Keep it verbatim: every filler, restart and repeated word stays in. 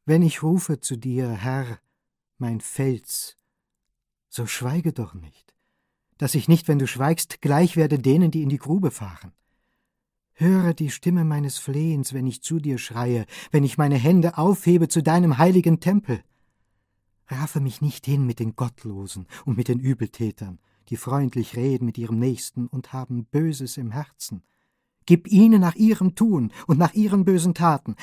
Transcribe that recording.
Wenn ich rufe zu dir, Herr, mein Fels, so schweige doch nicht, dass ich nicht, wenn du schweigst, gleich werde denen, die in die Grube fahren. Höre die Stimme meines Flehens, wenn ich zu dir schreie, wenn ich meine Hände aufhebe zu deinem heiligen Tempel. Raffe mich nicht hin mit den Gottlosen und mit den Übeltätern, die freundlich reden mit ihrem Nächsten und haben Böses im Herzen. Gib ihnen nach ihrem Tun und nach ihren bösen Taten,